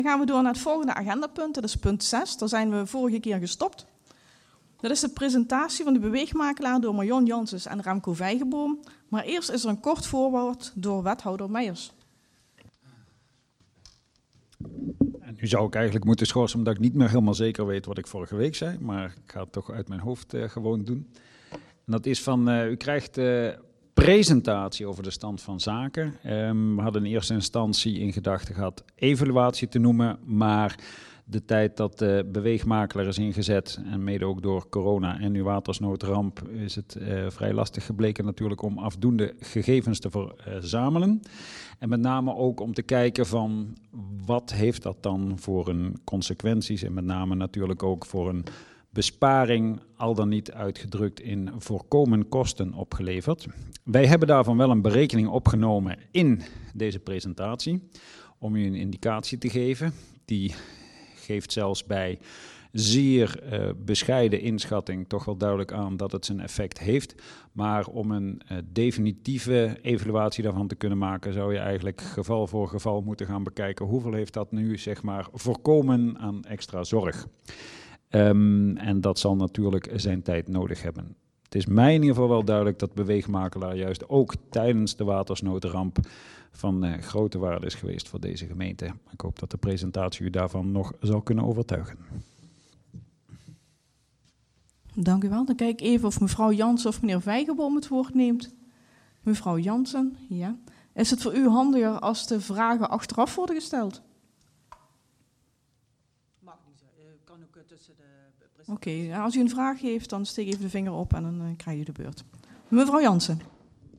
Dan gaan we door naar het volgende agendapunt, dat is punt 6. Daar zijn we vorige keer gestopt. Dat is de presentatie van de beweegmakelaar door Marion Janssens en Remco Vijgenboom. Maar eerst is er een kort voorwoord door wethouder Meijers. En nu zou ik eigenlijk moeten schorsen omdat ik niet meer helemaal zeker weet wat ik vorige week zei. Maar ik ga het toch uit mijn hoofd gewoon doen. En dat is van, u krijgt presentatie over de stand van zaken. We hadden in eerste instantie in gedachten gehad evaluatie te noemen, maar de tijd dat de beweegmakelaar is ingezet en mede ook door corona en nu watersnoodramp is het vrij lastig gebleken natuurlijk om afdoende gegevens te verzamelen. En met name ook om te kijken van wat heeft dat dan voor een consequenties en met name natuurlijk ook voor een besparing, al dan niet uitgedrukt in voorkomen kosten opgeleverd. Wij hebben daarvan wel een berekening opgenomen in deze presentatie om u een indicatie te geven. Die geeft zelfs bij zeer bescheiden inschatting toch wel duidelijk aan dat het zijn effect heeft. Maar om een definitieve evaluatie daarvan te kunnen maken, zou je eigenlijk geval voor geval moeten gaan bekijken hoeveel heeft dat nu zeg maar voorkomen aan extra zorg. En dat zal natuurlijk zijn tijd nodig hebben. Het is mij in ieder geval wel duidelijk dat beweegmakelaar juist ook tijdens de watersnoodramp van grote waarde is geweest voor deze gemeente. Ik hoop dat de presentatie u daarvan nog zal kunnen overtuigen. Dank u wel. Dan kijk ik even of mevrouw Jansen of meneer Vijgenboom het woord neemt. Mevrouw Jansen, ja. Is het voor u handiger als de vragen achteraf worden gesteld? Mag niet, kan ook tussen de Oké, als u een vraag heeft, dan steek even de vinger op en dan krijg je de beurt. Mevrouw Jansen.